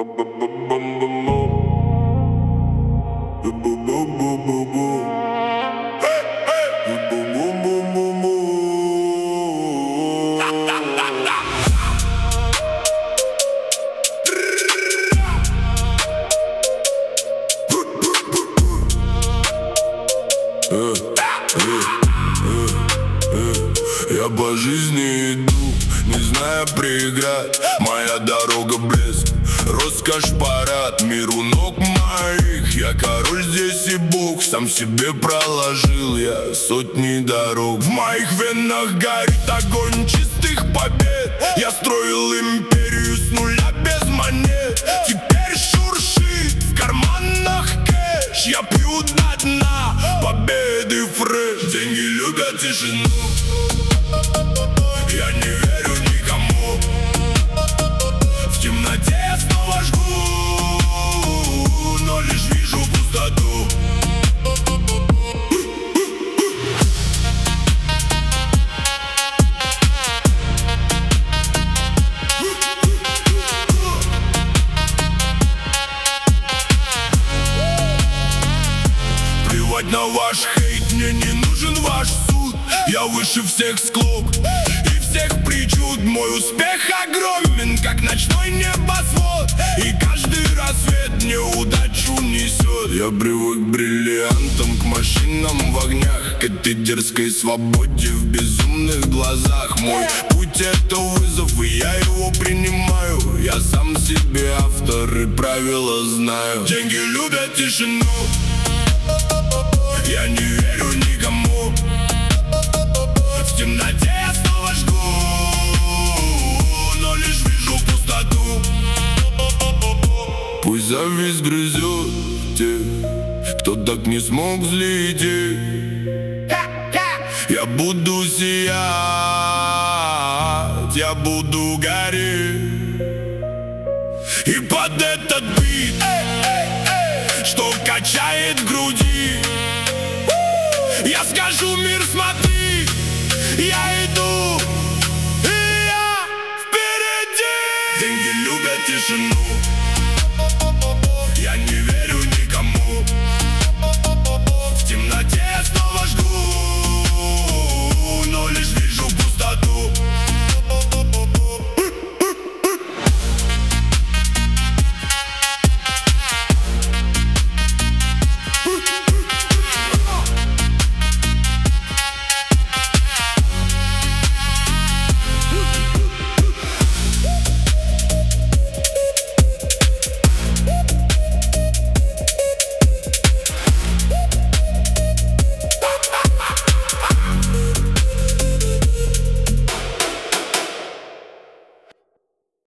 Я по жизни иду, не зная преград. Моя дорога блеск, роскошь, парад. Мир у ног моих, я король здесь и бог. Сам себе проложил я сотни дорог. В моих венах горит огонь чистых побед. Я строил империю с нуля без монет. Теперь шуршит в карманах кэш. Я пью до дна победы фреш. Деньги любят тишину. Я не верю никому. В темноте я снова жгу, но лишь вижу пустоту. Плевать на ваш хейт, мне не нужен ваш суд. Я выше всех склок и всех причуд. Мой успех огромен, как ночной небосвод. И каждый рассвет мне удачу несет. Я привык к бриллиантам, к машинам в огнях, к этой дерзкой свободе в безумных глазах. Мой путь — это вызов, и я его принимаю. Я сам себе автор и правила знаю. Деньги любят тишину. Я не верю никому. В темноте я снова жгу, но лишь вижу пустоту. Пусть зависть грызет тех, кто так не смог взлететь. Я буду сиять, я буду гореть. И под этот бит, что качает в груди, я скажу: мир, смотри, я иду, и я впереди. Деньги любят тишину.